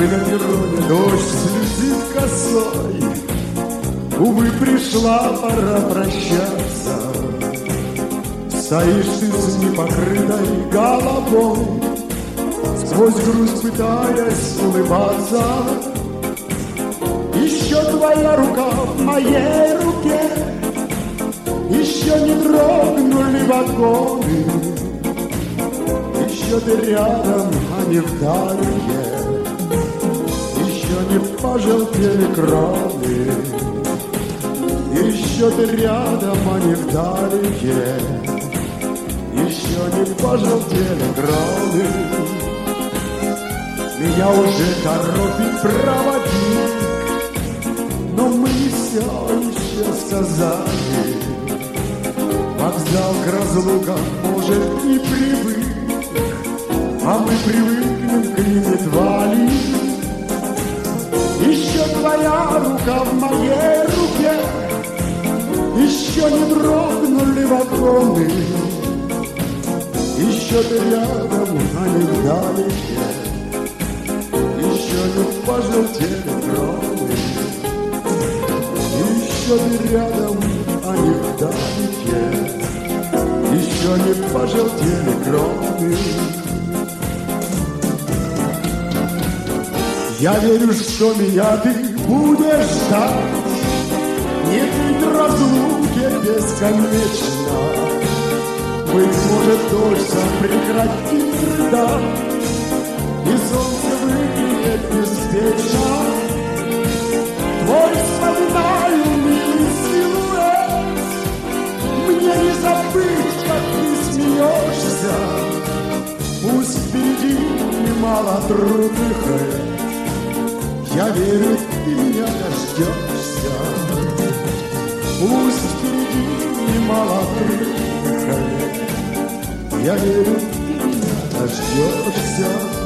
Увы, на перроне дождь слезит косой, увы, пришла пора прощаться. Стоишь ты с непокрытой головой, сквозь грусть пытаясь улыбаться. Еще твоя рука в моей руке, еще не дрогнули вагоны, еще ты рядом, а не вдалеке, еще не пожелтели кроны, еще ты рядом, а не вдалеке, еще не пожелтели кроны. Меня уже торопит проводник, но мы все еще сказали. Вокзал к разлукам может и привык, а мы привыкнем к едва ли. Еще твоя рука в моей руке, еще не дрогнули вагоны, еще ты рядом, а не вдалеке, еще не пожелтели кроны, еще ты рядом, а не вдалеке, еще не пожелтели кроны. Я верю, что меня ты будешь ждать, не быть разлуке бесконечно. Быть может, дождь сам прекратит рыдать, и солнце выглядит беспечно. Твой вспоминаю милый силуэт, мне не забыть, как ты смеешься. Пусть впереди немало трудных лет, я верю, ты меня дождешься. Пусть впереди немало трудных лет, я верю, ты меня дождешься.